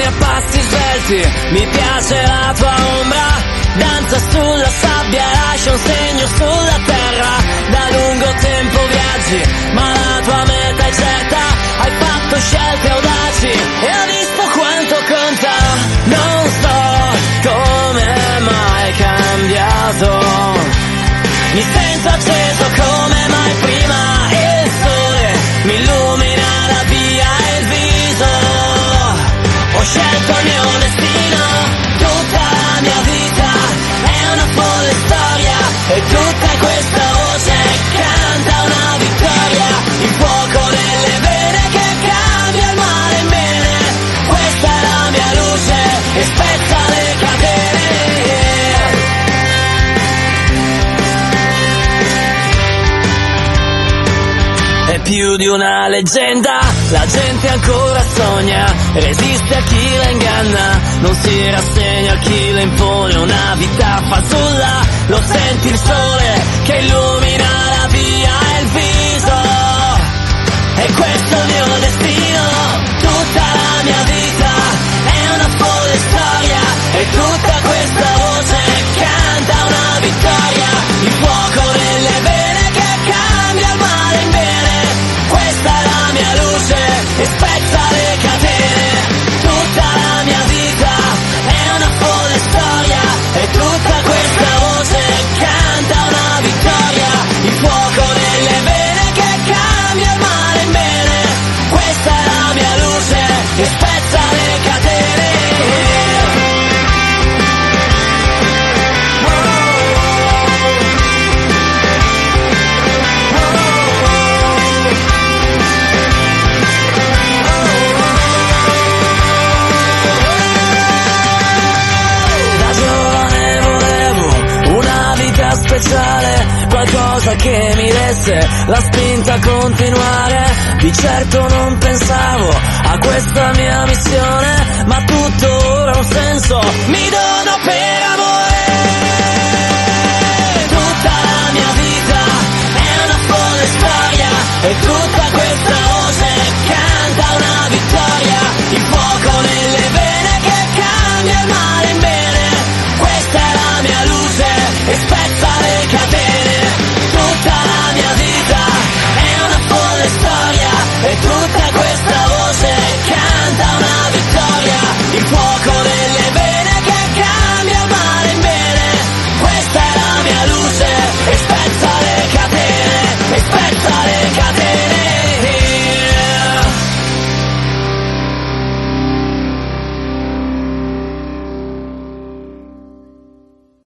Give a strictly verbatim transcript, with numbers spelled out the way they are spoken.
a passi svelti, mi piace la tua ombra, danza sulla sabbia, lascia un segno sulla terra. Da lungo tempo viaggi, ma la tua meta è certa, hai fatto scelte audaci e hai visto quanto conta. Non so come mai cambiato, mi sento acceso come mai prima, il sole mi illumina la via e il viso. Ho scelto il mio destino, tutta la mia vita è una folle storia, e tutta questa voce canta una vittoria. Il fuoco nelle vene che cambia il male in bene, questa è la mia luce e spezza le catene. È più di una leggenda, la gente ancora sogna, resiste a chi la inganna, non si rassegna a chi le impone una vita fasulla. Lo senti il sole che illumina la via e il viso, e questo è il mio destino, tutta la mia vita è una folle storia, e tutta questa voce canta una vittoria. Il fuoco nelle vene che cambia il male in bene, questa è la mia luce e spezza le catene. Tutta la mia vita è una folle storia, e tutta questa voce canta una vittoria. Il fuoco nelle vene che cambia il male in bene, questa è la mia luce e spezza le catene. Speciale, qualcosa che mi desse la spinta a continuare. Di certo non pensavo a questa mia missione, ma tutto ora ha un senso, mi dono per amore. Tutta la mia vita è una folle storia, e tutta questa voce